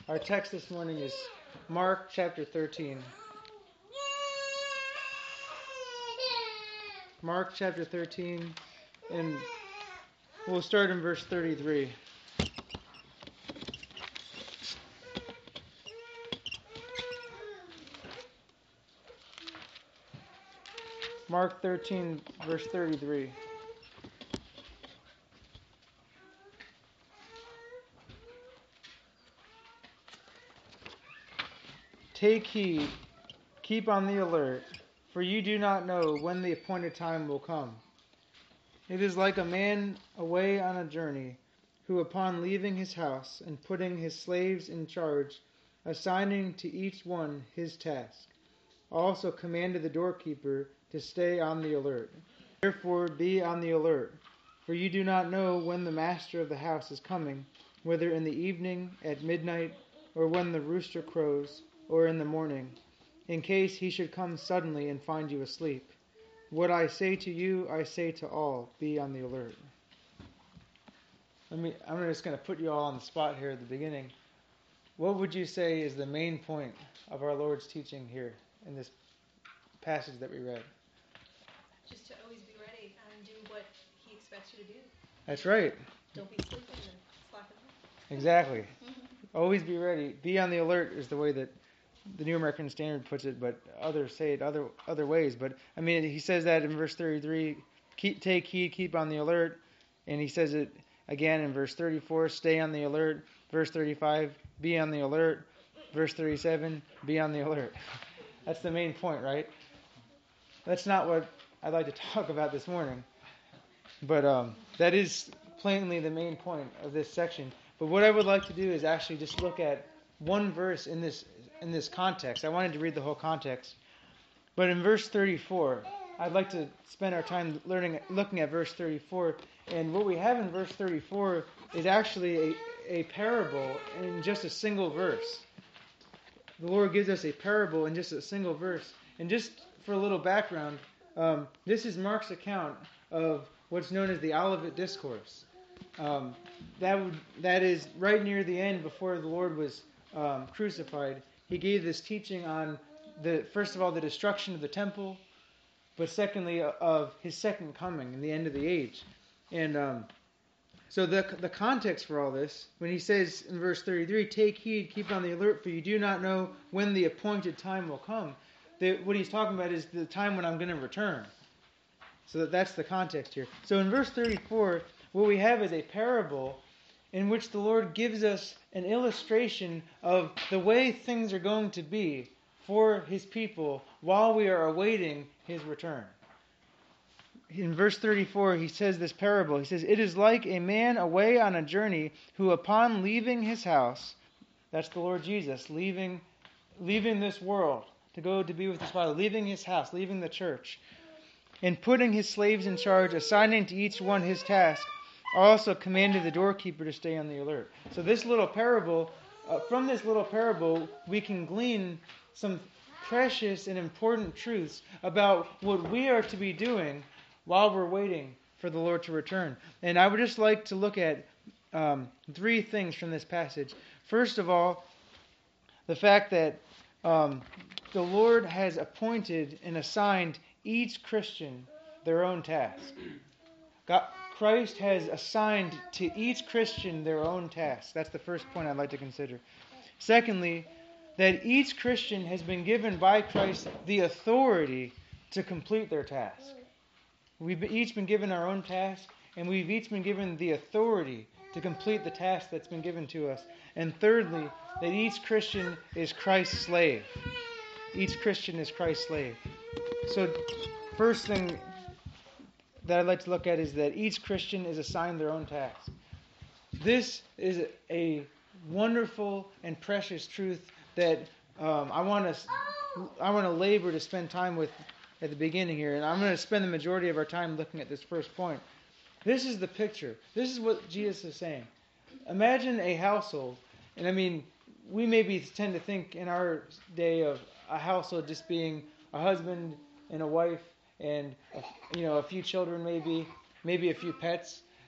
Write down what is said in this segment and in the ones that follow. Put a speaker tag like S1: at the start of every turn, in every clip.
S1: Our text this morning is Mark chapter 13. Mark chapter 13, and we'll start in verse 33. Mark 13, verse 33. Take heed, keep on the alert, for you do not know when the appointed time will come. It is like a man away on a journey, who upon leaving his house and putting his slaves in charge, assigning to each one his task, also commanded the doorkeeper to stay on the alert. Therefore be on the alert, for you do not know when the master of the house is coming, whether in the evening, at midnight, or when the rooster crows, or in the morning, in case he should come suddenly and find you asleep. What I say to you, I say to all, be on the alert. I'm just going to put you all on the spot here at the beginning. What would you say is the main point of our Lord's teaching here in this passage that we read?
S2: Just to always be ready and do what he expects you to do.
S1: That's right.
S2: Don't be sleeping and slacking off.
S1: Exactly. Always be ready. Be on the alert is the way that the New American Standard puts it, but others say it other ways. But I mean, he says that in verse 33, take heed, keep on the alert. And he says it again in verse 34, stay on the alert. Verse 35, be on the alert. Verse 37, be on the alert. That's the main point, right? That's not what I'd like to talk about this morning. But that is plainly the main point of this section. But what I would like to do is actually just look at one verse in this context. I wanted to read the whole context. But in verse 34, I'd like to spend our time looking at verse 34. And what we have in verse 34 is actually a parable in just a single verse. The Lord gives us a parable in just a single verse. And just for a little background, this is Mark's account of what's known as the Olivet Discourse. That is right near the end before the Lord was crucified. He gave this teaching on first of all the destruction of the temple, but secondly of his second coming and the end of the age. And so the context for all this, when he says in verse 33, take heed, keep on the alert, for you do not know when the appointed time will come. What he's talking about is the time when I'm going to return. So that's the context here. So in verse 34, what we have is a parable in which the Lord gives us an illustration of the way things are going to be for his people while we are awaiting his return. In verse 34, he says this parable. He says, it is like a man away on a journey who upon leaving his house, that's the Lord Jesus, leaving this world to go to be with his Father, leaving his house, leaving the church, and putting his slaves in charge, assigning to each one his task, also commanded the doorkeeper to stay on the alert. So this little parable, from this little parable, we can glean some precious and important truths about what we are to be doing while we're waiting for the Lord to return. And I would just like to look at three things from this passage. First of all, the fact that the Lord has appointed and assigned each Christian their own task. Christ has assigned to each Christian their own task. That's the first point I'd like to consider. Secondly, that each Christian has been given by Christ the authority to complete their task. We've each been given our own task, and we've each been given the authority to complete the task that's been given to us. And thirdly, that each Christian is Christ's slave. Each Christian is Christ's slave. So, first thing that I'd like to look at is that each Christian is assigned their own task. This is a wonderful and precious truth that I want to labor to spend time with at the beginning here, and I'm going to spend the majority of our time looking at this first point. This is the picture. This is what Jesus is saying. Imagine a household, and I mean, we maybe tend to think in our day of a household just being a husband and a wife and a few children, maybe a few pets.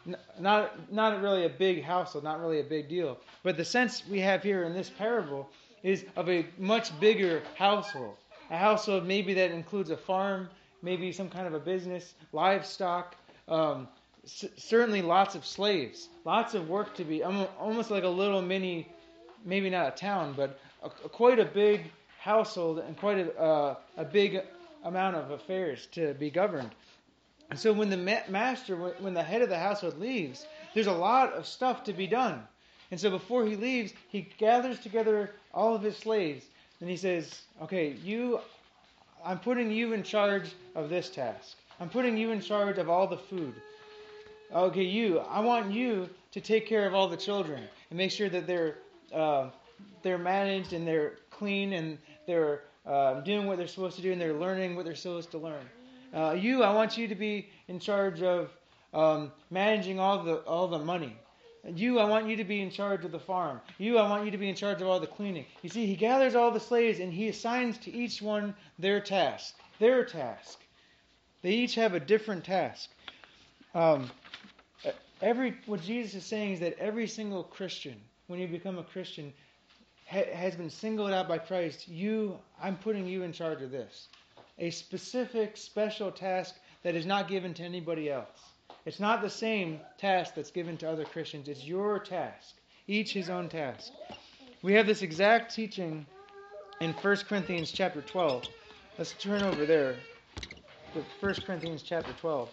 S1: not really a big household, not really a big deal. But the sense we have here in this parable is of a much bigger household. A household maybe that includes a farm, maybe some kind of a business, livestock, certainly lots of slaves, lots of work to be, almost like a little mini, maybe not a town, but quite a big household and quite a big amount of affairs to be governed. And so when the master, when the head of the household leaves, there's a lot of stuff to be done. And so before he leaves, he gathers together all of his slaves and he says, okay, I'm putting you in charge of this task. I'm putting you in charge of all the food. Okay, I want you to take care of all the children and make sure that they're managed and they're clean and they're doing what they're supposed to do and they're learning what they're supposed to learn. I want you to be in charge of managing all the money. I want you to be in charge of the farm. I want you to be in charge of all the cleaning. You see, he gathers all the slaves and he assigns to each one their task. Their task. They each have a different task. What Jesus is saying is that every single Christian, when you become a Christian, has been singled out by Christ. I'm putting you in charge of this. A specific, special task that is not given to anybody else. It's not the same task that's given to other Christians. It's your task. Each his own task. We have this exact teaching in 1 Corinthians chapter 12. Let's turn over there to 1 Corinthians chapter 12.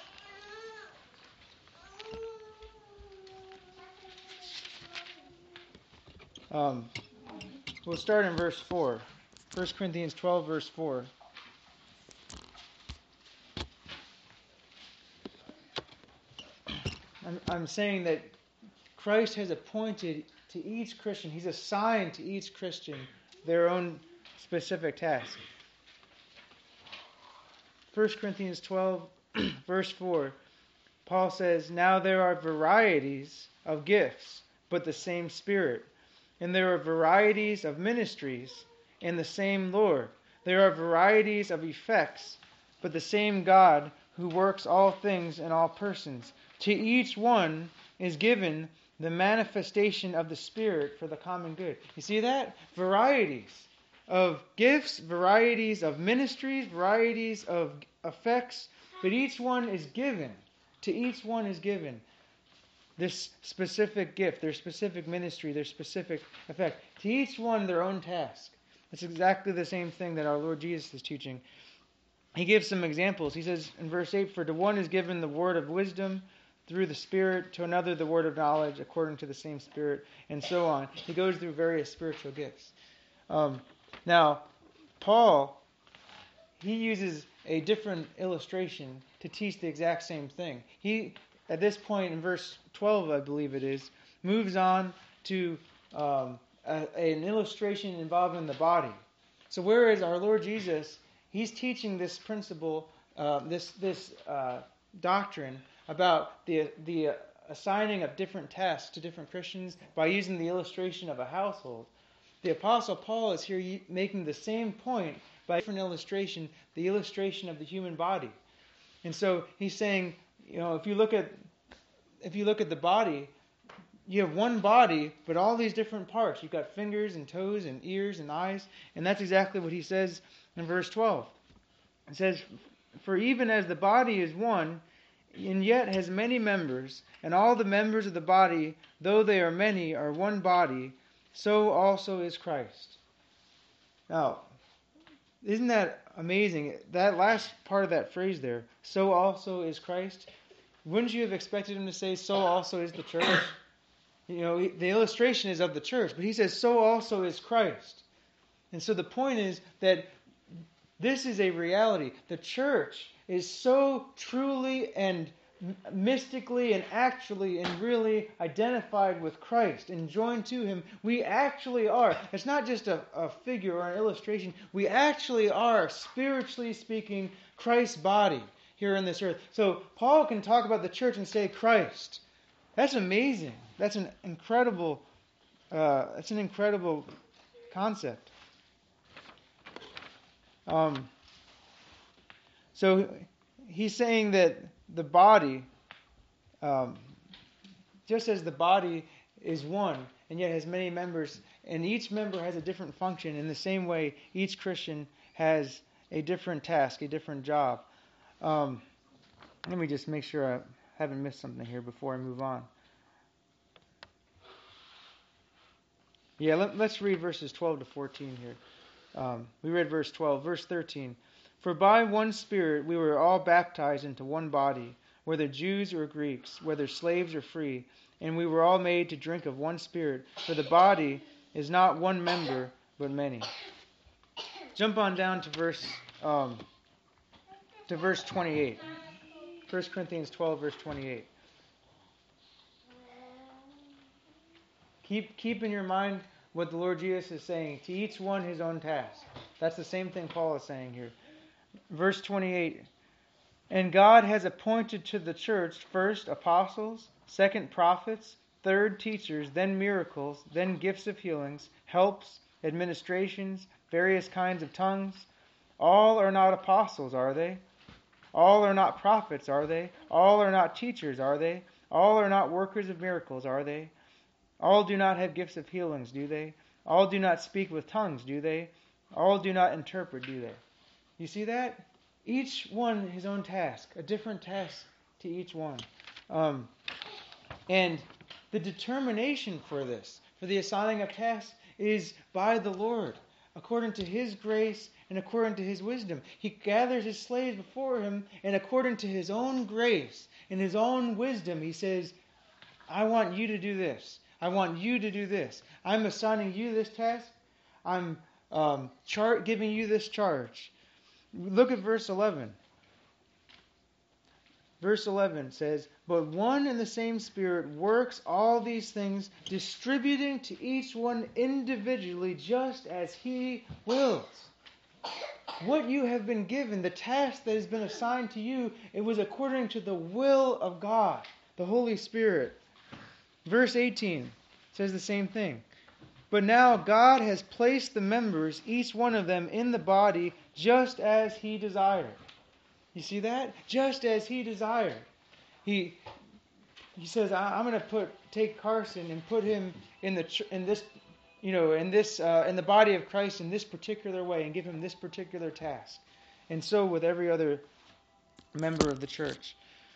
S1: We'll start in verse 4. 1 Corinthians 12, verse 4. I'm saying that Christ has appointed to each Christian, he's assigned to each Christian their own specific task. 1 Corinthians 12, verse 4, Paul says, "Now there are varieties of gifts, but the same Spirit. And there are varieties of ministries, and the same Lord. There are varieties of effects, but the same God who works all things in all persons. To each one is given the manifestation of the Spirit for the common good." You see that? Varieties of gifts, varieties of ministries, varieties of effects, but each one is given. To each one is given this specific gift, their specific ministry, their specific effect. To each one their own task. It's exactly the same thing that our Lord Jesus is teaching. He gives some examples. He says in verse 8, "For to one is given the word of wisdom through the Spirit, to another the word of knowledge according to the same Spirit," and so on. He goes through various spiritual gifts. Now, Paul, he uses a different illustration to teach the exact same thing. He, at this point in verse 12, I believe it is, moves on to an illustration involving the body. So whereas our Lord Jesus, he's teaching this principle, this doctrine about the assigning of different tasks to different Christians by using the illustration of a household, the Apostle Paul is here making the same point by a different illustration, the illustration of the human body. And so he's saying, if you look at the body, you have one body, but all these different parts. You've got fingers and toes and ears and eyes, and that's exactly what he says in verse 12. It says, "For even as the body is one, and yet has many members, and all the members of the body, though they are many, are one body, so also is Christ." Now, isn't that amazing? That last part of that phrase there, "so also is Christ," wouldn't you have expected him to say, "so also is the church"? The illustration is of the church, but he says, "so also is Christ." And so the point is that this is a reality. The church is so truly and mystically and actually and really identified with Christ and joined to him. We actually are. It's not just a figure or an illustration. We actually are, spiritually speaking, Christ's body here on this earth. So Paul can talk about the church and say Christ. That's amazing. That's an incredible concept. So he's saying that the body um, just as the body is one and yet has many members, and each member has a different function, in the same way, each Christian has a different task, a different job. Let me just make sure I haven't missed something here before I move on. Yeah, let's read verses 12 to 14 here. We read verse 12. Verse 13. For by one Spirit we were all baptized into one body, whether Jews or Greeks, whether slaves or free, and we were all made to drink of one Spirit. For the body is not one member, but many. Jump on down to verse 28. 1 Corinthians 12, verse 28. Keep in your mind what the Lord Jesus is saying. To each one his own task. That's the same thing Paul is saying here. Verse 28. And God has appointed to the church first apostles, second prophets, third teachers, then miracles, then gifts of healings, helps, administrations, various kinds of tongues. All are not apostles, are they? All are not prophets, are they? All are not teachers, are they? All are not workers of miracles, are they? All do not have gifts of healings, do they? All do not speak with tongues, do they? All do not interpret, do they? You see that? Each one his own task, a different task to each one. And the determination for this, for the assigning of tasks, is by the Lord, according to His grace and according to His wisdom. He gathers His slaves before Him, and according to His own grace and His own wisdom, He says, I want you to do this. I want you to do this. I'm assigning you this task. I'm giving you this charge. Look at verse 11. Verse 11 says, But one and the same Spirit works all these things, distributing to each one individually just as He wills. What you have been given, the task that has been assigned to you, it was according to the will of God, the Holy Spirit. Verse 18 says the same thing. But now God has placed the members, each one of them, in the body just as He desired. You see that? Just as He desired. He says, I'm going to take Carson and put him in the body of Christ in this particular way and give him this particular task. And so with every other member of the church.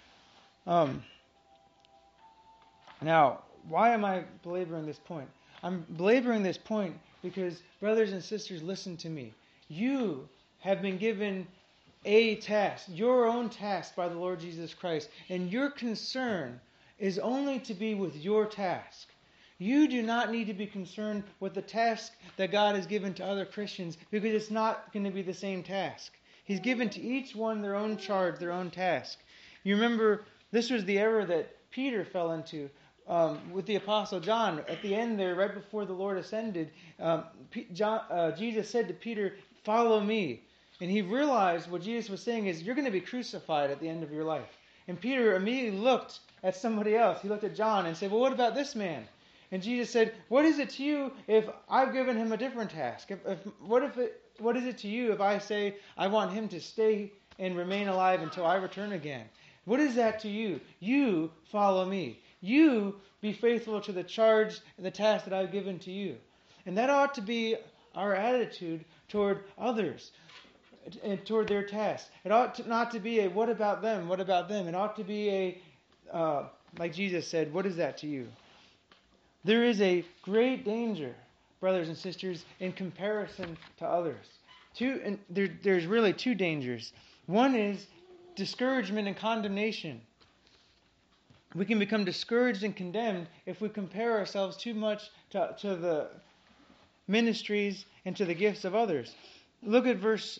S1: Now, why am I belaboring this point? I'm belaboring this point because, brothers and sisters, listen to me. You have been given a task, your own task by the Lord Jesus Christ, and your concern is only to be with your task. You do not need to be concerned with the task that God has given to other Christians because it's not going to be the same task. He's given to each one their own charge, their own task. You remember, this was the error that Peter fell into. With the Apostle John, at the end there, right before the Lord ascended, Jesus said to Peter, follow me. And he realized what Jesus was saying is, you're going to be crucified at the end of your life. And Peter immediately looked at somebody else. He looked at John and said, well, what about this man? And Jesus said, what is it to you if I've given him a different task? What is it to you if I say I want him to stay and remain alive until I return again? What is that to you? You follow me. You be faithful to the charge and the task that I've given to you. And that ought to be our attitude toward others and toward their tasks. It ought not to be a, what about them? What about them? It ought to be a, like Jesus said, what is that to you? There is a great danger, brothers and sisters, in comparison to others. There's really two dangers. One is discouragement and condemnation. We can become discouraged and condemned if we compare ourselves too much to the ministries and to the gifts of others. Look at verse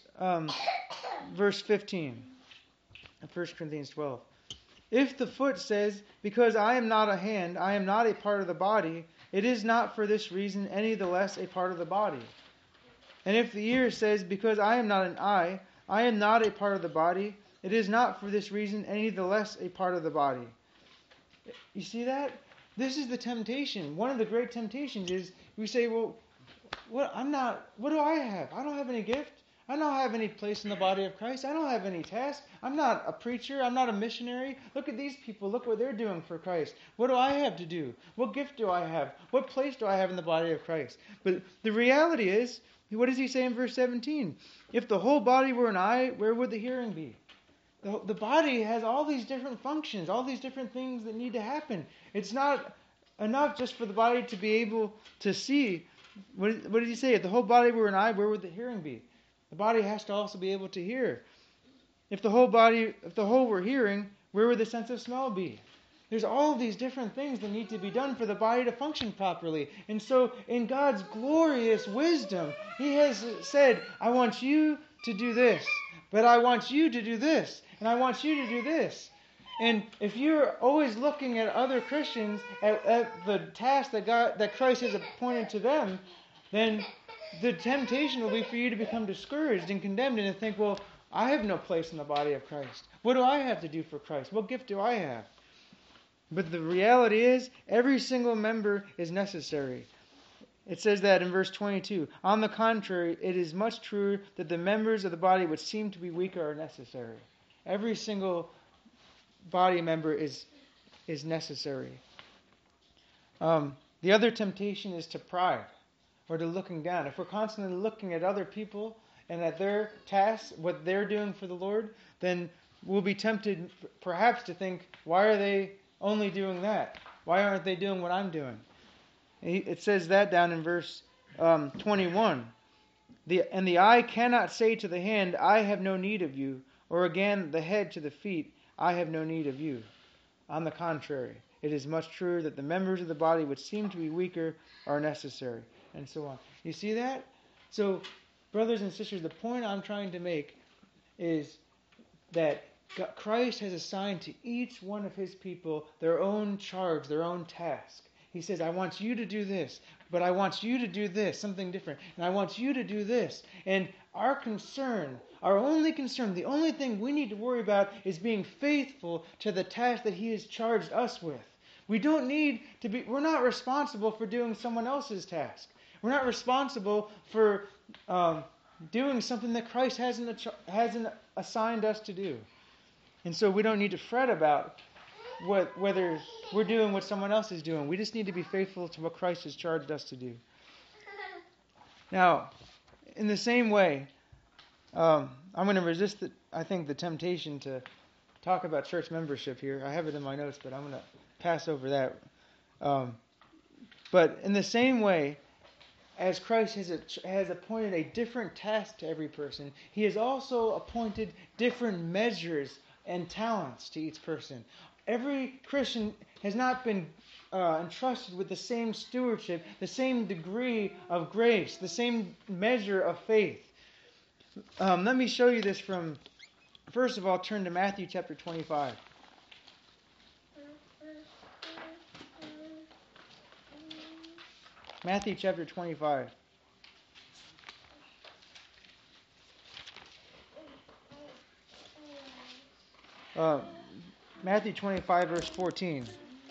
S1: 15 of 1 Corinthians 12. If the foot says, because I am not a hand, I am not a part of the body, it is not for this reason any the less a part of the body. And if the ear says, because I am not an eye, I am not a part of the body, it is not for this reason any the less a part of the body. You see that? This is the temptation. One of the great temptations is we say, well, what do I have? I don't have any gift. I don't have any place in the body of Christ. I don't have any task. I'm not a preacher. I'm not a missionary. Look at these people. Look what they're doing for Christ. What do I have to do? What gift do I have? What place do I have in the body of Christ? But the reality is, what does he say in verse 17? If the whole body were an eye, where would the hearing be? The body has all these different functions, all these different things that need to happen. It's not enough just for the body to be able to see. What did he say? If the whole body were an eye, where would the hearing be? The body has to also be able to hear. If the whole were hearing, where would the sense of smell be? There's all these different things that need to be done for the body to function properly. And so, in God's glorious wisdom, He has said, I want you to do this, but I want you to do this, and I want you to do this. And if you're always looking at other Christians, at the task that Christ has appointed to them, then the temptation will be for you to become discouraged and condemned and to think, well, I have no place in the body of Christ. What do I have to do for Christ? What gift do I have? But the reality is, every single member is necessary. It says that in verse 22. On the contrary, it is much truer that the members of the body which seem to be weaker are necessary. Every single body member is necessary. The other temptation is to pride or to looking down. If we're constantly looking at other people and at their tasks, what they're doing for the Lord, then we'll be tempted perhaps to think, why are they only doing that? Why aren't they doing what I'm doing? It says that down in verse 21. And the eye cannot say to the hand, I have no need of you, or again the head to the feet, I have no need of you. On the contrary, it is much truer that the members of the body which seem to be weaker are necessary, and so on. You see that? So, brothers and sisters, the point I'm trying to make is that Christ has assigned to each one of His people their own charge, their own task. He says, I want you to do this, but I want you to do this, something different, and I want you to do this. And our concern, our only concern, the only thing we need to worry about is being faithful to the task that He has charged us with. We don't need to be, we're not responsible for doing someone else's task. We're not responsible for doing something that Christ hasn't assigned us to do. And so we don't need to fret about whether we're doing what someone else is doing. We just need to be faithful to what Christ has charged us to do. Now, in the same way, I'm going to resist, the temptation to talk about church membership here. I have it in my notes, but I'm going to pass over that. But in the same way, as Christ has appointed a different task to every person, He has also appointed different measures and talents to each person. Every Christian has not been entrusted with the same stewardship, the same degree of grace, the same measure of faith. Let me show you this from, first of all, turn to Matthew chapter 25. Matthew chapter 25. Matthew 25, verse 14.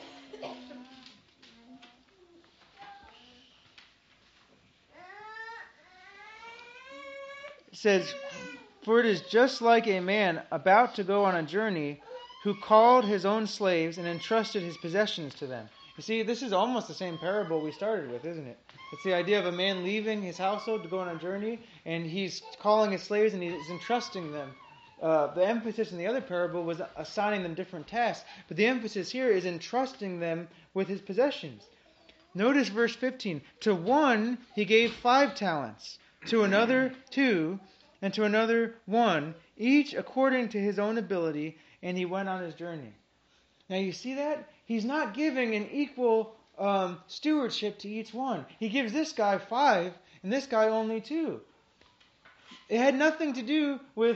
S1: It says, for it is just like a man about to go on a journey who called his own slaves and entrusted his possessions to them. You see, this is almost the same parable we started with, isn't it? It's the idea of a man leaving his household to go on a journey, and he's calling his slaves and he's entrusting them. The emphasis in the other parable was assigning them different tasks, but the emphasis here is entrusting them with his possessions. Notice verse 15. To one he gave 5 talents, to another 2, and to another 1, each according to his own ability, and he went on his journey. Now you see that? He's not giving an equal stewardship to each one. He gives this guy 5, and this guy only 2. It had nothing to do with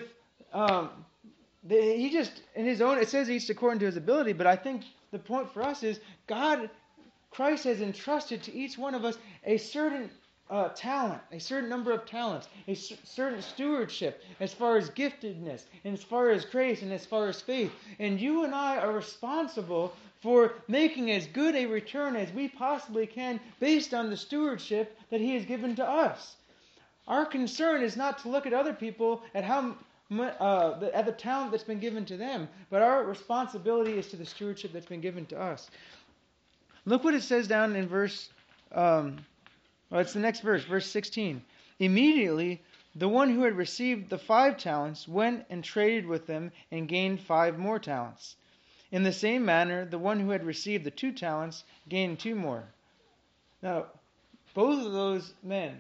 S1: he just, in his own, it says each according to his ability, but I think the point for us is Christ has entrusted to each one of us a certain talent, a certain number of talents, a certain stewardship as far as giftedness, and as far as grace, and as far as faith. And you and I are responsible for making as good a return as we possibly can based on the stewardship that He has given to us. Our concern is not to look at other people at at the talent that's been given to them, but our responsibility is to the stewardship that's been given to us. Look what it says down in verse. It's the next verse, verse 16. Immediately, the one who had received the 5 talents went and traded with them and gained 5 more talents. In the same manner, the one who had received the 2 talents gained 2 more. Now, both of those men,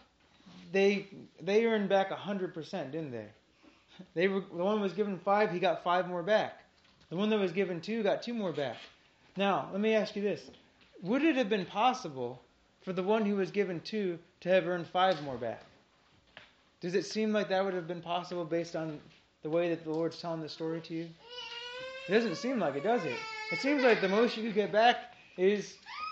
S1: they earned back 100%, didn't they? The one who was given 5, he got 5 more back. The one that was given 2 got 2 more back. Now, let me ask you this. Would it have been possible for the one who was given 2 to have earned 5 more back? Does it seem like that would have been possible based on the way that the Lord's telling the story to you? It doesn't seem like it, does it? It seems like the most you could get back is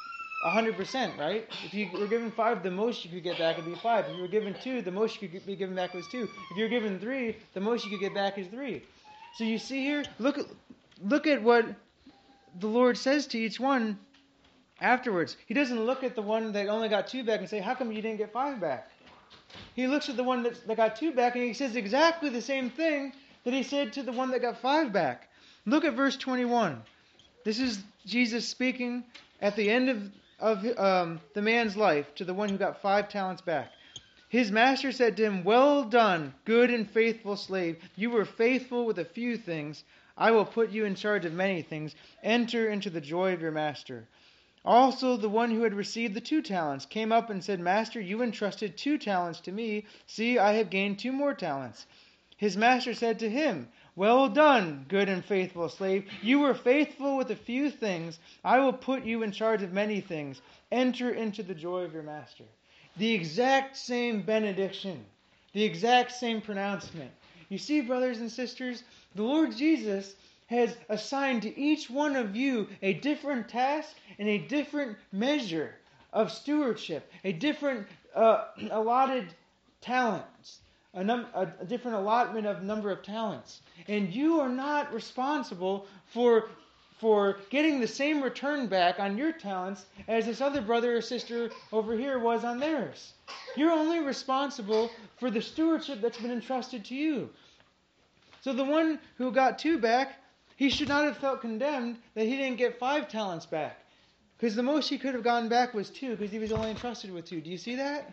S1: 100%, right? If you were given 5, the most you could get back would be 5. If you were given 2, the most you could be given back was 2. If you were given 3, the most you could get back is 3. So you see here, look at what the Lord says to each one afterwards. He doesn't look at the one that only got 2 back and say, how come you didn't get 5 back? He looks at the one that got 2 back and he says exactly the same thing that he said to the one that got 5 back. Look at verse 21. This is Jesus speaking at the end of the man's life to the one who got 5 talents back. His master said to him, well done, good and faithful slave. You were faithful with a few things. I will put you in charge of many things. Enter into the joy of your master. Also, the one who had received the 2 talents came up and said, Master, you entrusted 2 talents to me. See, I have gained 2 more talents. His master said to him, well done, good and faithful slave. You were faithful with a few things. I will put you in charge of many things. Enter into the joy of your master. The exact same benediction. The exact same pronouncement. You see, brothers and sisters, the Lord Jesus has assigned to each one of you a different task and a different measure of stewardship, a different allotted talents, a different allotment of number of talents. And you are not responsible for getting the same return back on your talents as this other brother or sister over here was on theirs. You're only responsible for the stewardship that's been entrusted to you. So the one who got 2 back, he should not have felt condemned that he didn't get 5 talents back. Because the most he could have gotten back was 2, because he was only entrusted with 2. Do you see that?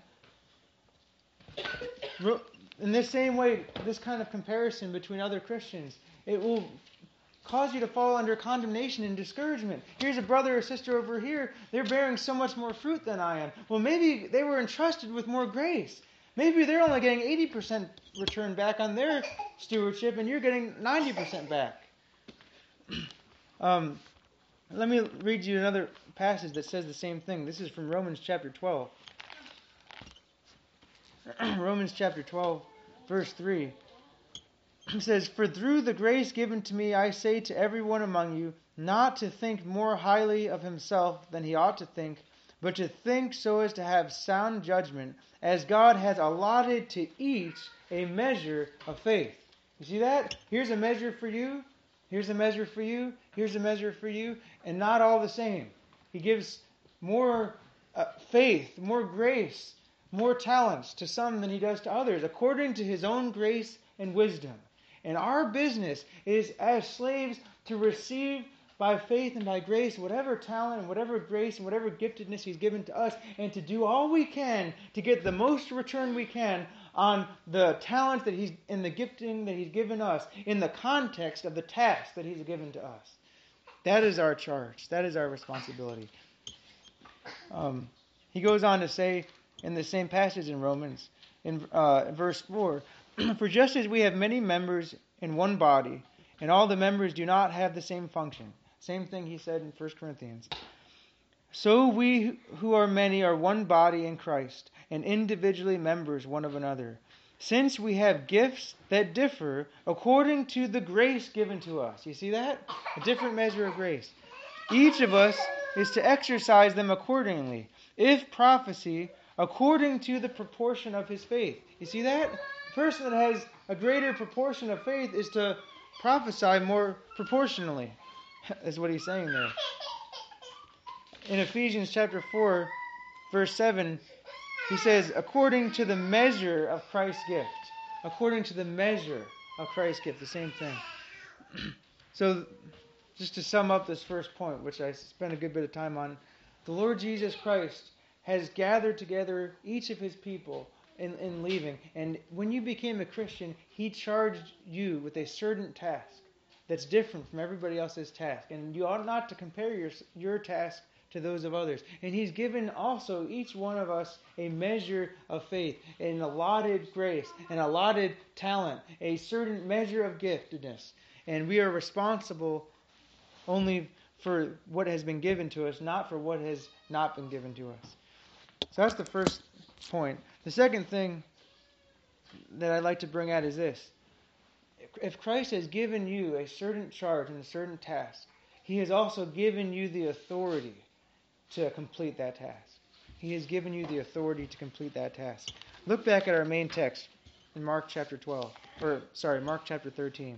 S1: In this same way, this kind of comparison between other Christians, it will cause you to fall under condemnation and discouragement. Here's a brother or sister over here, they're bearing so much more fruit than I am. Well, maybe they were entrusted with more grace. Maybe they're only getting 80% return back on their stewardship, and you're getting 90% back. Let me read you another passage that says the same thing. This is from Romans chapter 12. Romans chapter 12, verse 3. It says, for through the grace given to me, I say to everyone among you, not to think more highly of himself than he ought to think, but to think so as to have sound judgment, as God has allotted to each a measure of faith. You see that? Here's a measure for you. Here's a measure for you. Here's a measure for you. And not all the same. He gives more faith, more grace, more talents to some than he does to others, according to his own grace and wisdom. And our business is, as slaves, to receive by faith and by grace whatever talent and whatever grace and whatever giftedness he's given to us, and to do all we can to get the most return we can on the talent that he's in the gifting that he's given us in the context of the task that he's given to us. That is our charge. That is our responsibility. He goes on to say in the same passage in Romans, in verse 4, for just as we have many members in one body, and all the members do not have the same function. Same thing he said in 1 Corinthians. So we who are many are one body in Christ, and individually members one of another. Since we have gifts that differ according to the grace given to us. You see that? A different measure of grace. Each of us is to exercise them accordingly. If prophecy, according to the proportion of his faith. You see that? The person that has a greater proportion of faith is to prophesy more proportionally. Is what he's saying there. In Ephesians chapter 4, verse 7, He says, according to the measure of Christ's gift. According to the measure of Christ's gift. The same thing. So, just to sum up this first point, which I spent a good bit of time on, the Lord Jesus Christ has gathered together each of His people in leaving. And when you became a Christian, He charged you with a certain task that's different from everybody else's task. And you ought not to compare your task to those of others. And He's given also each one of us a measure of faith, an allotted grace, an allotted talent, a certain measure of giftedness. And we are responsible only for what has been given to us, not for what has not been given to us. So that's the first point. The second thing that I'd like to bring out is this. If Christ has given you a certain charge and a certain task, He has also given you the authority to complete that task. He has given you the authority to complete that task. Look back at our main text in Mark chapter 13.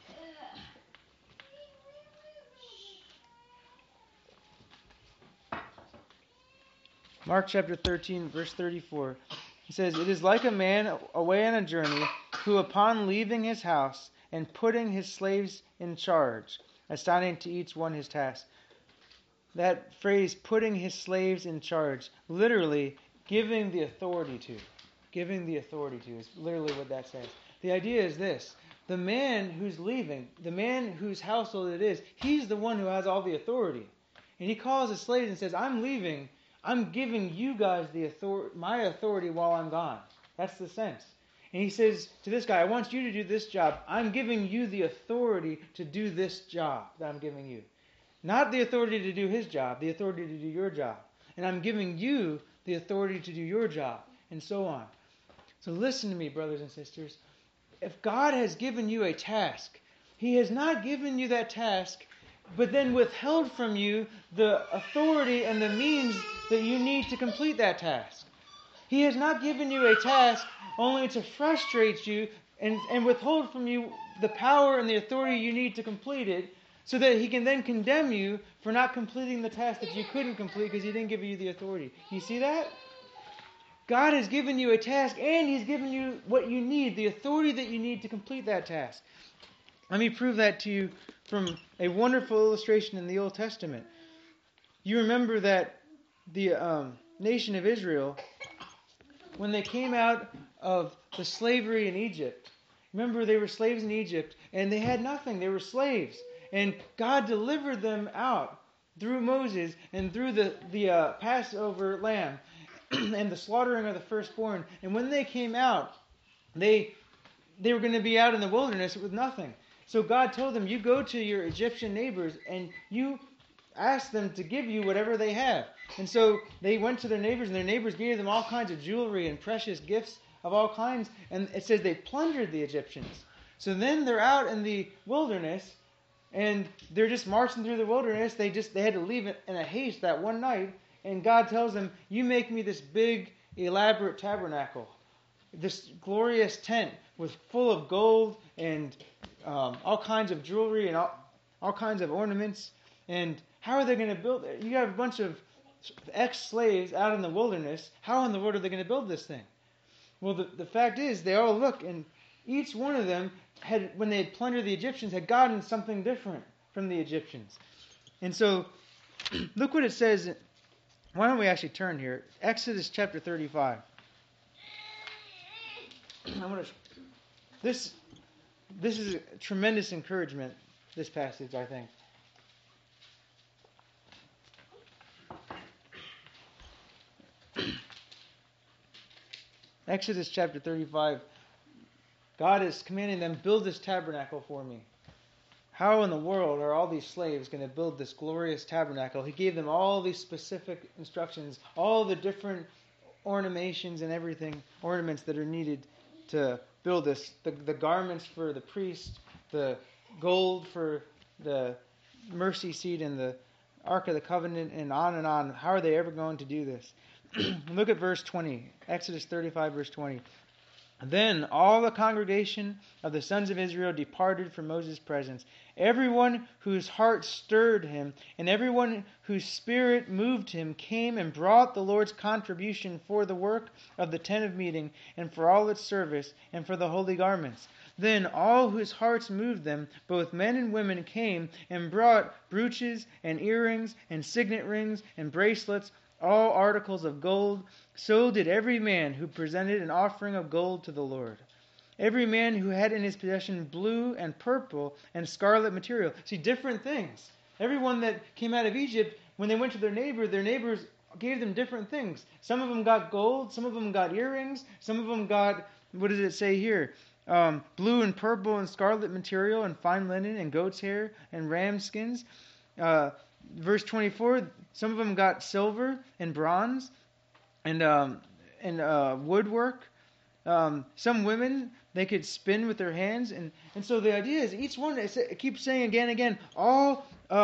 S1: Mark chapter 13, verse 34. He says, "It is like a man away on a journey who, upon leaving his house and putting his slaves in charge, assigning to each one his task." That phrase, putting his slaves in charge, literally giving the authority to. Giving the authority to is literally what that says. The idea is this. The man who's leaving, the man whose household it is, he's the one who has all the authority. And he calls his slaves and says, I'm leaving. I'm giving you guys my authority while I'm gone. That's the sense. And he says to this guy, I want you to do this job. I'm giving you the authority to do this job that I'm giving you. Not the authority to do his job, the authority to do your job. And I'm giving you the authority to do your job, and so on. So listen to me, brothers and sisters. If God has given you a task, He has not given you that task, but then withheld from you the authority and the means that you need to complete that task. He has not given you a task only to frustrate you and withhold from you the power and the authority you need to complete it, so that He can then condemn you for not completing the task that you couldn't complete because He didn't give you the authority. You see that? God has given you a task and He's given you what you need, the authority that you need to complete that task. Let me prove that to you from a wonderful illustration in the Old Testament. You remember that the nation of Israel, when they came out of the slavery in Egypt, remember they were slaves in Egypt and they had nothing. They were slaves. And God delivered them out through Moses and through the Passover lamb and the slaughtering of the firstborn. And when they came out, they were going to be out in the wilderness with nothing. So God told them, you go to your Egyptian neighbors and you ask them to give you whatever they have. And so they went to their neighbors, and their neighbors gave them all kinds of jewelry and precious gifts of all kinds. And it says they plundered the Egyptians. So then they're out in the wilderness, and they're just marching through the wilderness. They had to leave in a haste that one night. And God tells them, you make me this big, elaborate tabernacle. This glorious tent full of gold and all kinds of jewelry and all kinds of ornaments. And how are they going to build it? You have a bunch of ex-slaves out in the wilderness. How in the world are they going to build this thing? Well, the fact is, they all look, and each one of them when they had plundered the Egyptians, had gotten something different from the Egyptians. And so, look what it says. Why don't we actually turn here? Exodus chapter 35. This is a tremendous encouragement, this passage, I think. Exodus chapter 35. God is commanding them, build this tabernacle for me. How in the world are all these slaves going to build this glorious tabernacle? He gave them all these specific instructions, all the different ornaments and everything, ornaments that are needed to build this. The garments for the priest, the gold for the mercy seat and the Ark of the Covenant, and on and on. How are they ever going to do this? Look at verse 20. Exodus 35, verse 20. Then all the congregation of the sons of Israel departed from Moses' presence, everyone whose heart stirred him, and everyone whose spirit moved him, came and brought the Lord's contribution for the work of the tent of meeting, and for all its service, and for the holy garments. Then all whose hearts moved them, both men and women, came and brought brooches and earrings and signet rings and bracelets, all articles of gold. So did every man who presented an offering of gold to the Lord. Every man who had in his possession blue and purple and scarlet material. See, different things. Everyone that came out of Egypt, when they went to their neighbors gave them different things. Some of them got gold, some of them got earrings, some of them got, what does it say here? Blue and purple and scarlet material and fine linen and goat's hair and ram skins. Verse 24, some of them got silver and bronze and woodwork. Some women, they could spin with their hands. And so the idea is each one, it keeps saying again and again, all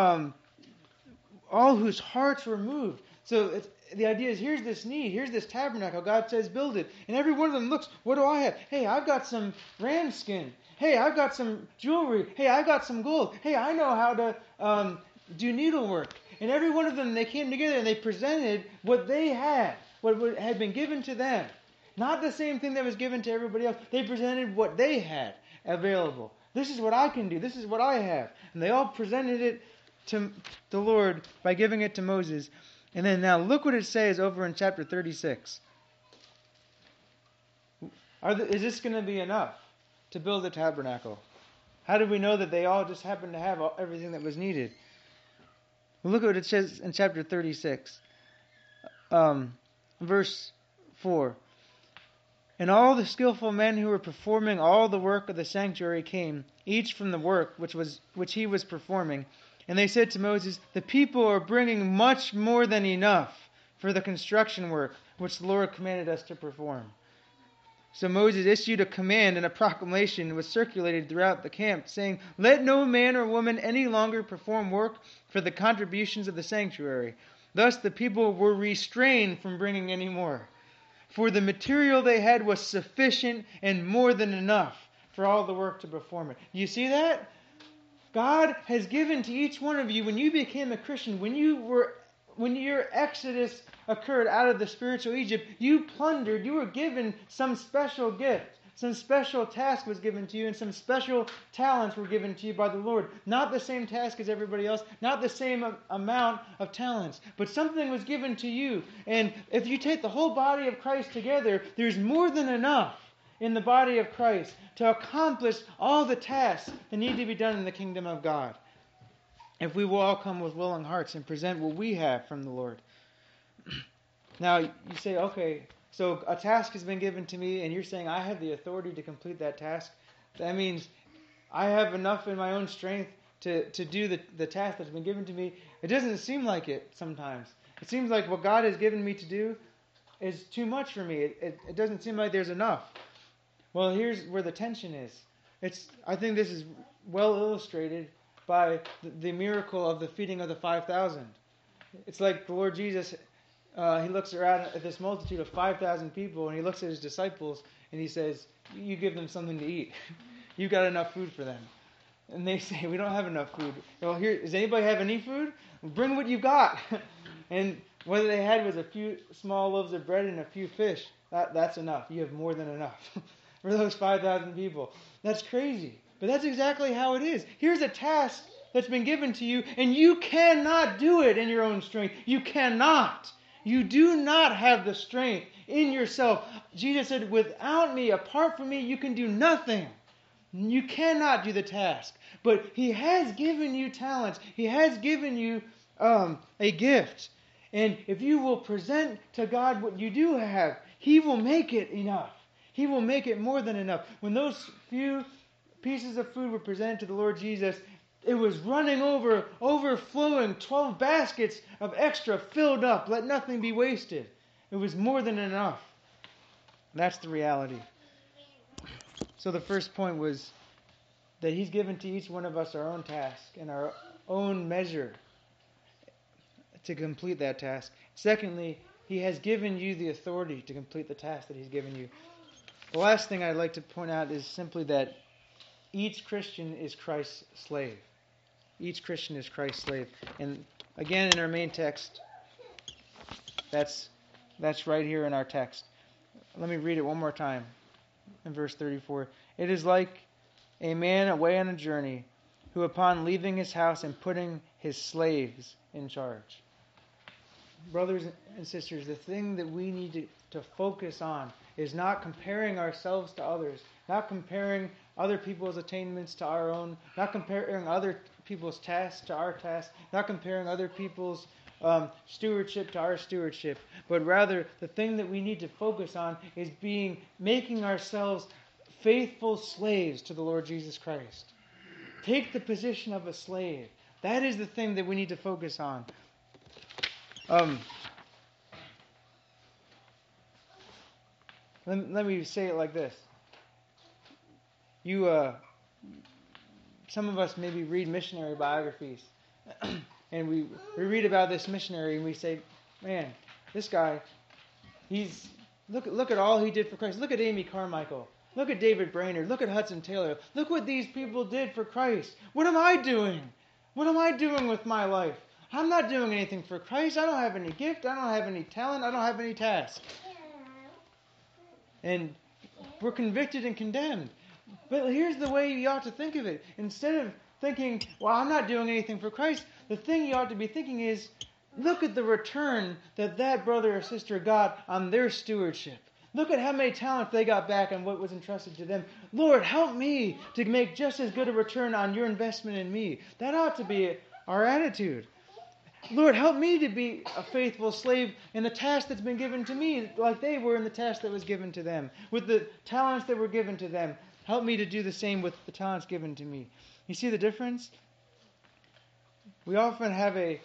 S1: whose hearts were moved. So the idea is, here's this need, here's this tabernacle. God says build it. And every one of them looks, what do I have? Hey, I've got some ram skin. Hey, I've got some jewelry. Hey, I've got some gold. Hey, I know how to do needlework. And every one of them, they came together and they presented what they had, what had been given to them. Not the same thing that was given to everybody else. They presented what they had available. This is what I can do. This is what I have. And they all presented it to the Lord by giving it to Moses. And then now look what it says over in chapter 36. Is this going to be enough to build the tabernacle? How do we know that they all just happened to have everything that was needed? Look at what it says in chapter 36. Verse 4. And all the skillful men who were performing all the work of the sanctuary came, each from the work which he was performing. And they said to Moses, the people are bringing much more than enough for the construction work which the Lord commanded us to perform. So Moses issued a command, and a proclamation was circulated throughout the camp, saying, let no man or woman any longer perform work for the contributions of the sanctuary. Thus the people were restrained from bringing any more. For the material they had was sufficient and more than enough for all the work to perform it. You see that? God has given to each one of you, when you became a Christian, when your exodus occurred out of the spiritual Egypt, you plundered, you were given some special gift. Some special task was given to you, and some special talents were given to you by the Lord. Not the same task as everybody else, not the same amount of talents, but something was given to you. And if you take the whole body of Christ together, there's more than enough in the body of Christ to accomplish all the tasks that need to be done in the kingdom of God. If we will all come with willing hearts and present what we have from the Lord. Now, you say, okay, so a task has been given to me, and you're saying I have the authority to complete that task. That means I have enough in my own strength to do the task that's been given to me. It doesn't seem like it sometimes. It seems like what God has given me to do is too much for me. It doesn't seem like there's enough. Well, here's where the tension is. I think this is well illustrated by the miracle of the feeding of the 5,000. It's like the Lord Jesus, he looks around at this multitude of 5,000 people, and he looks at his disciples, and he says, you give them something to eat. You've got enough food for them. And they say, we don't have enough food. Well, here, does anybody have any food? Bring what you've got. And what they had was a few small loaves of bread and a few fish. That's enough. You have more than enough for those 5,000 people. That's crazy. But that's exactly how it is. Here's a task that's been given to you, and you cannot do it in your own strength. You cannot. You do not have the strength in yourself. Jesus said, without me, apart from me, you can do nothing. You cannot do the task. But He has given you talents. He has given you a gift. And if you will present to God what you do have, He will make it enough. He will make it more than enough. When those few pieces of food were presented to the Lord Jesus, it was running over, overflowing, 12 baskets of extra filled up. Let nothing be wasted. It was more than enough. That's the reality. So the first point was that He's given to each one of us our own task and our own measure to complete that task. Secondly, He has given you the authority to complete the task that He's given you. The last thing I'd like to point out is simply that each Christian is Christ's slave. Each Christian is Christ's slave. And again, in our main text, that's right here in our text. Let me read it one more time. In verse 34, it is like a man away on a journey, who upon leaving his house and putting his slaves in charge. Brothers and sisters, the thing that we need to focus on is not comparing ourselves to others, not comparing other people's attainments to our own, not comparing other people's tasks to our tasks, not comparing other people's stewardship to our stewardship, but rather the thing that we need to focus on is making ourselves faithful slaves to the Lord Jesus Christ. Take the position of a slave. That is the thing that we need to focus on. Let me say it like this. Some of us maybe read missionary biographies, and we read about this missionary, and we say, man, this guy, look at all he did for Christ. Look at Amy Carmichael. Look at David Brainerd. Look at Hudson Taylor. Look what these people did for Christ. What am I doing? What am I doing with my life? I'm not doing anything for Christ. I don't have any gift. I don't have any talent. I don't have any task. And we're convicted and condemned. But here's the way you ought to think of it. Instead of thinking, well, I'm not doing anything for Christ, the thing you ought to be thinking is, look at the return that brother or sister got on their stewardship. Look at how many talents they got back and what was entrusted to them. Lord, help me to make just as good a return on your investment in me. That ought to be our attitude. Lord, help me to be a faithful slave in the task that's been given to me, like they were in the task that was given to them. With the talents that were given to them, help me to do the same with the talents given to me. You see the difference? We often have if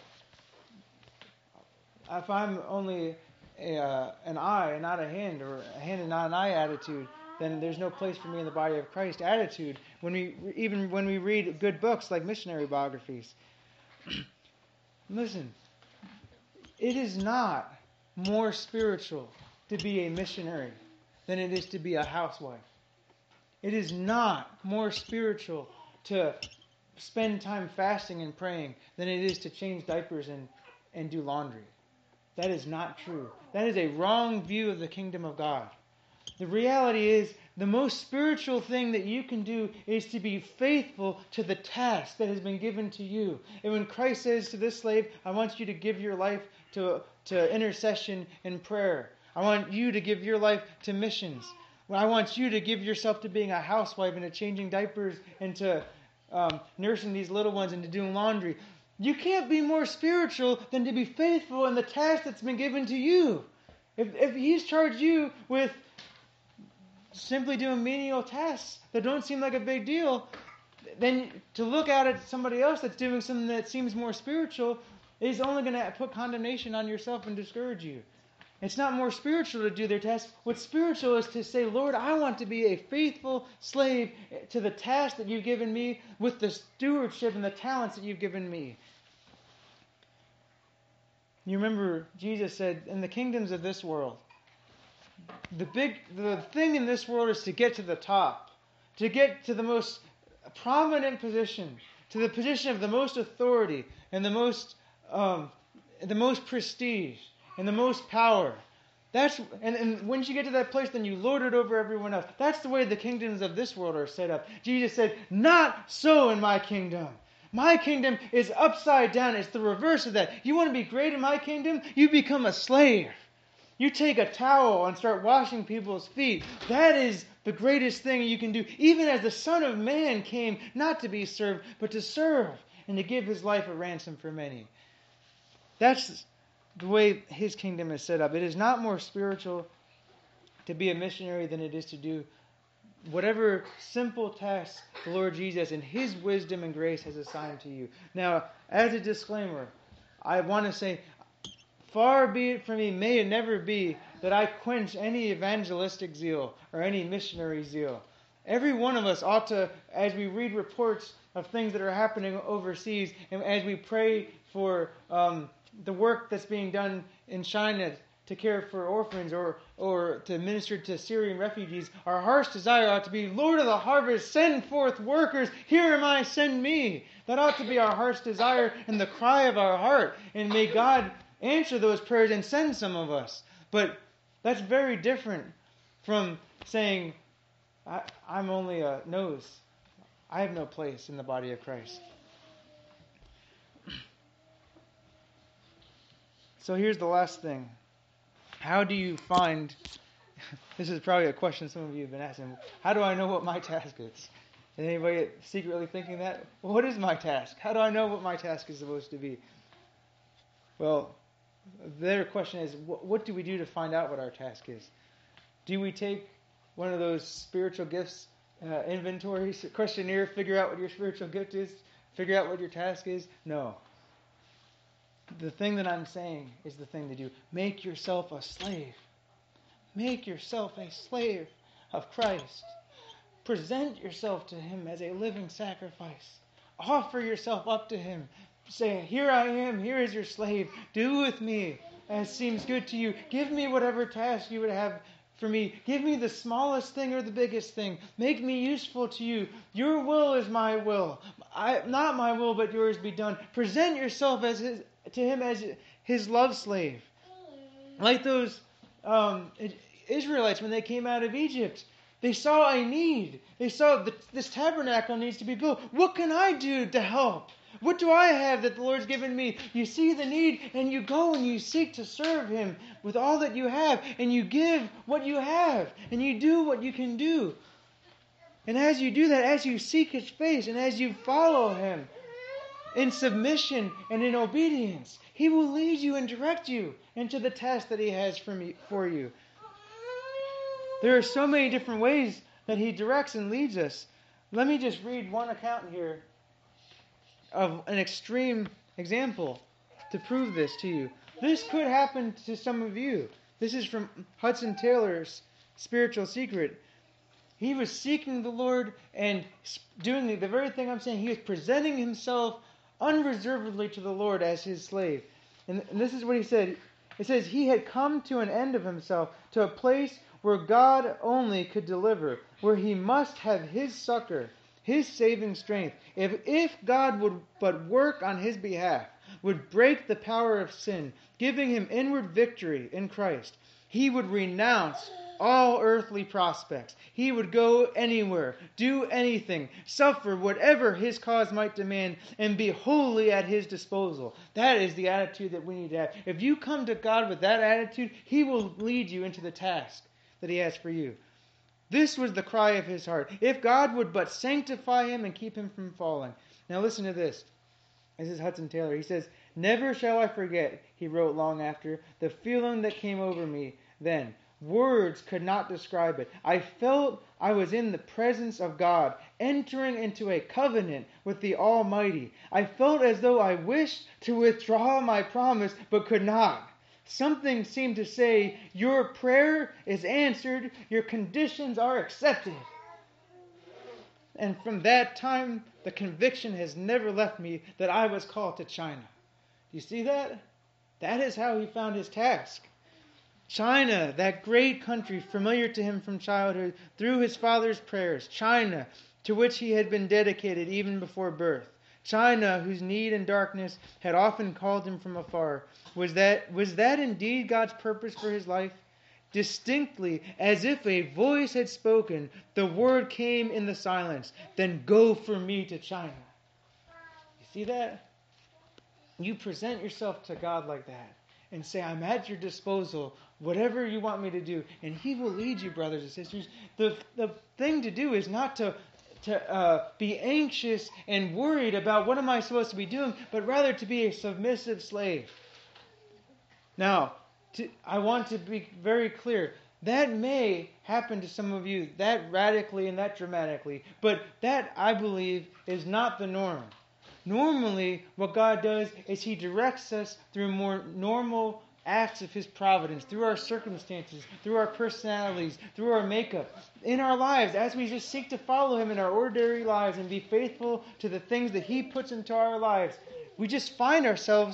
S1: I'm only an eye and not a hand, or a hand and not an eye attitude, then there's no place for me in the body of Christ attitude. When we read good books like missionary biographies. Listen, it is not more spiritual to be a missionary than it is to be a housewife. It is not more spiritual to spend time fasting and praying than it is to change diapers and do laundry. That is not true. That is a wrong view of the kingdom of God. The reality is, the most spiritual thing that you can do is to be faithful to the task that has been given to you. And when Christ says to this slave, I want you to give your life to intercession and prayer. I want you to give your life to missions. I want you to give yourself to being a housewife and to changing diapers and to nursing these little ones and to doing laundry. You can't be more spiritual than to be faithful in the task that's been given to you. If He's charged you with simply doing menial tasks that don't seem like a big deal, then to look at somebody else that's doing something that seems more spiritual is only going to put condemnation on yourself and discourage you. It's not more spiritual to do their task. What's spiritual is to say, Lord, I want to be a faithful slave to the task that you've given me with the stewardship and the talents that you've given me. You remember Jesus said, in the kingdoms of this world, the thing in this world is to get to the top, to get to the most prominent position, to the position of the most authority and the most prestige and the most power. And once you get to that place, then you lord it over everyone else. That's the way the kingdoms of this world are set up. Jesus said, not so in my kingdom. My kingdom is upside down. It's the reverse of that. You want to be great in my kingdom? You become a slave. You take a towel and start washing people's feet. That is the greatest thing you can do. Even as the Son of Man came not to be served, but to serve and to give His life a ransom for many. That's the way His kingdom is set up. It is not more spiritual to be a missionary than it is to do whatever simple tasks the Lord Jesus in His wisdom and grace has assigned to you. Now, as a disclaimer, I want to say, far be it from me, may it never be that I quench any evangelistic zeal or any missionary zeal. Every one of us ought to, as we read reports of things that are happening overseas, and as we pray for the work that's being done in China to care for orphans or to minister to Syrian refugees, our heart's desire ought to be, Lord of the harvest, send forth workers. Here am I, send me. That ought to be our heart's desire and the cry of our heart. And may God answer those prayers and send some of us. But that's very different from saying, I'm only a nose. I have no place in the body of Christ. So here's the last thing. How do you find, this is probably a question some of you have been asking, how do I know what my task is? Is anybody secretly thinking that? Well, what is my task? How do I know what my task is supposed to be? Well, their question is, what do we do to find out what our task is? Do we take one of those spiritual gifts inventories, questionnaire, figure out what your spiritual gift is, figure out what your task is? No. The thing that I'm saying is the thing to do. Make yourself a slave. Make yourself a slave of Christ. Present yourself to Him as a living sacrifice. Offer yourself up to Him. Say, here I am, here is your slave. Do with me as seems good to you. Give me whatever task you would have for me. Give me the smallest thing or the biggest thing. Make me useful to you. Your will is my will. Not my will, but yours be done. Present yourself to Him as His love slave. Like those Israelites when they came out of Egypt. They saw a need. They saw this tabernacle needs to be built. What can I do to help? What do I have that the Lord's given me? You see the need and you go and you seek to serve Him with all that you have. And you give what you have. And you do what you can do. And as you do that, as you seek His face and as you follow Him in submission and in obedience, He will lead you and direct you into the task that He has for you. There are so many different ways that He directs and leads us. Let me just read one account here of an extreme example to prove this to you. This could happen to some of you. This is from Hudson Taylor's Spiritual Secret. He was seeking the Lord and doing the very thing I'm saying. He was presenting himself unreservedly to the Lord as His slave. And this is what he said. It says, he had come to an end of himself, to a place where God only could deliver, where he must have His succor, His saving strength. If God would but work on his behalf, would break the power of sin, giving him inward victory in Christ, he would renounce all earthly prospects. He would go anywhere, do anything, suffer whatever His cause might demand, and be wholly at His disposal. That is the attitude that we need to have. If you come to God with that attitude, He will lead you into the task that He has for you. This was the cry of his heart. If God would but sanctify him and keep him from falling. Now listen to this. This is Hudson Taylor. He says, never shall I forget, he wrote long after, the feeling that came over me then. Words could not describe it. I felt I was in the presence of God, entering into a covenant with the Almighty. I felt as though I wished to withdraw my promise, but could not. Something seemed to say, your prayer is answered, your conditions are accepted. And from that time, the conviction has never left me that I was called to China. You see that? That is how he found his task. China, that great country familiar to him from childhood through his father's prayers. China, to which he had been dedicated even before birth. China, whose need and darkness had often called him from afar. Was that indeed God's purpose for his life? Distinctly, as if a voice had spoken, the word came in the silence, then go for me to China. You see that? You present yourself to God like that and say, I'm at your disposal, whatever you want me to do. And He will lead you, brothers and sisters. The thing to do is not to be anxious and worried about what am I supposed to be doing, but rather to be a submissive slave. Now, I want to be very clear. That may happen to some of you that radically and that dramatically, but that, I believe, is not the norm. Normally, what God does is He directs us through more normal acts of His providence, through our circumstances, through our personalities, through our makeup, in our lives, as we just seek to follow Him in our ordinary lives and be faithful to the things that He puts into our lives. We just find ourselves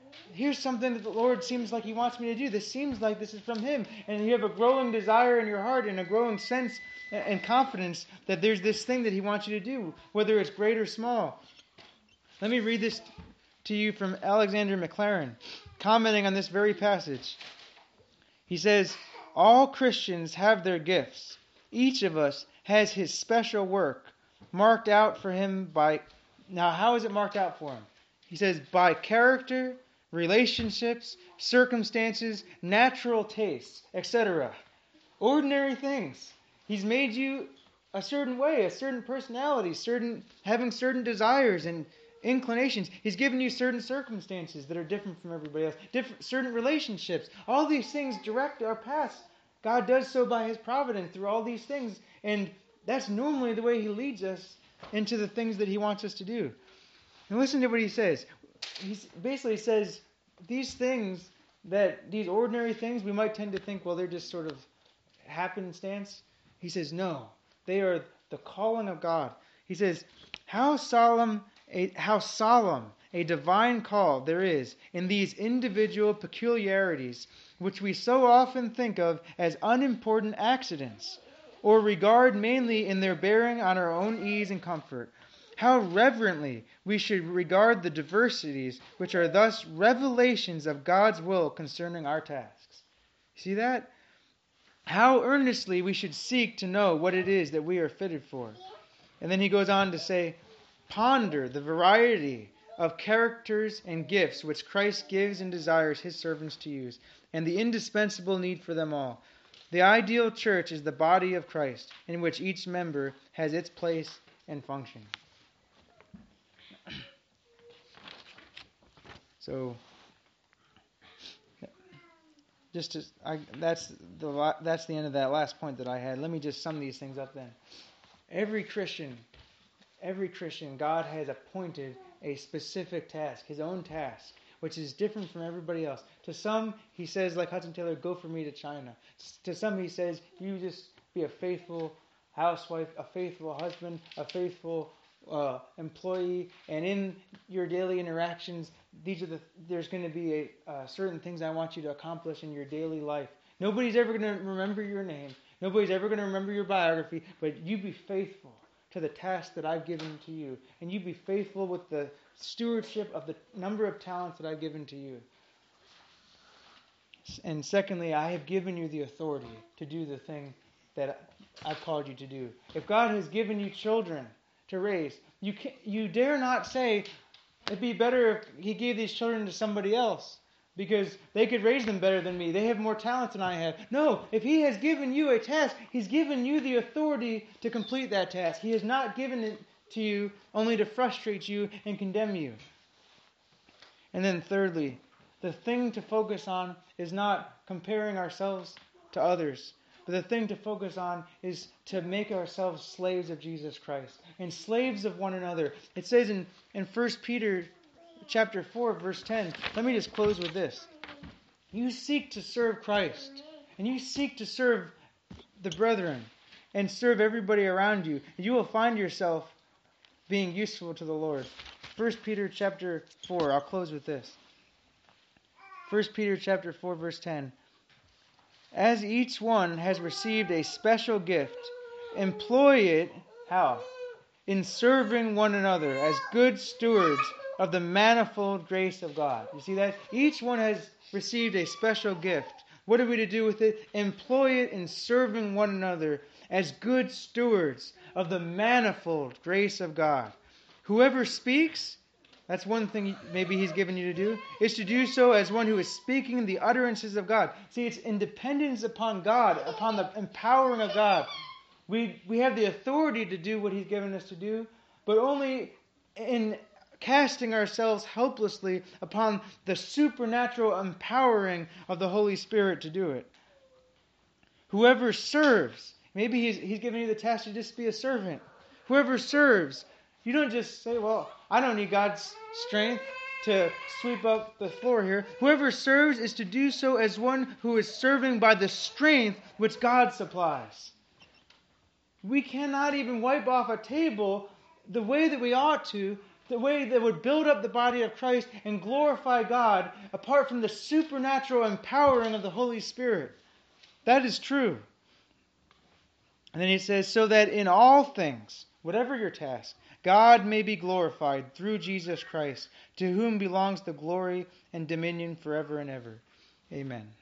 S1: here's something that the Lord seems like He wants me to do. This seems like this is from Him. And you have a growing desire in your heart and a growing sense and confidence that there's this thing that He wants you to do, whether it's great or small. Let me read this to you from Alexander Maclaren, commenting on this very passage. He says, all Christians have their gifts. Each of us has his special work marked out for him by... Now, how is it marked out for him? He says, by character, relationships, circumstances, natural tastes, etc. Ordinary things. He's made you a certain way, a certain personality, having certain desires and inclinations. He's given you certain circumstances that are different from everybody else, certain relationships. All these things direct our paths. God does so by His providence through all these things, and that's normally the way He leads us into the things that He wants us to do. And listen to what he says. He basically says these things, these ordinary things, we might tend to think, well, they're just sort of happenstance. He says, no, they are the calling of God. He says, how solemn a divine call there is in these individual peculiarities, which we so often think of as unimportant accidents, or regard mainly in their bearing on our own ease and comfort. How reverently we should regard the diversities which are thus revelations of God's will concerning our tasks. See that? How earnestly we should seek to know what it is that we are fitted for. And then he goes on to say, ponder the variety of characters and gifts which Christ gives and desires His servants to use, and the indispensable need for them all. The ideal church is the body of Christ, in which each member has its place and function. So, that's the end of that last point that I had. Let me just sum these things up then. Every Christian, God has appointed a specific task, His own task, which is different from everybody else. To some, He says, like Hudson Taylor, go for me to China. To some, He says, you just be a faithful housewife, a faithful husband, a faithful employee, and in your daily interactions, there's going to be certain things I want you to accomplish in your daily life. Nobody's ever going to remember your name. Nobody's ever going to remember your biography, but you be faithful to the task that I've given to you, and you be faithful with the stewardship of the number of talents that I've given to you. And secondly, I have given you the authority to do the thing that I've called you to do. If God has given you children to raise, you dare not say, it'd be better if He gave these children to somebody else, because they could raise them better than me. They have more talent than I have. No, if He has given you a task, He's given you the authority to complete that task. He has not given it to you only to frustrate you and condemn you. And then thirdly, the thing to focus on is not comparing ourselves to others, but the thing to focus on is to make ourselves slaves of Jesus Christ and slaves of one another. It says in 1 Peter chapter 4, verse 10, let me just close with this. You seek to serve Christ, and you seek to serve the brethren, and serve everybody around you, and you will find yourself being useful to the Lord. 1 Peter chapter 4, I'll close with this. 1 Peter chapter 4, verse 10. As each one has received a special gift, employ it, how? In serving one another as good stewards of the manifold grace of God. You see that? Each one has received a special gift. What are we to do with it? Employ it in serving one another as good stewards of the manifold grace of God. Whoever speaks, that's one thing maybe He's given you to do, is to do so as one who is speaking the utterances of God. See, it's independence upon God, upon the empowering of God. We have the authority to do what He's given us to do, but only in casting ourselves helplessly upon the supernatural empowering of the Holy Spirit to do it. Whoever serves, maybe He's given you the task to just be a servant. Whoever serves, you don't just say, well, I don't need God's strength to sweep up the floor here. Whoever serves is to do so as one who is serving by the strength which God supplies. We cannot even wipe off a table the way that we ought to the way that would build up the body of Christ and glorify God apart from the supernatural empowering of the Holy Spirit. That is true. And then he says, so that in all things, whatever your task, God may be glorified through Jesus Christ, to whom belongs the glory and dominion forever and ever. Amen.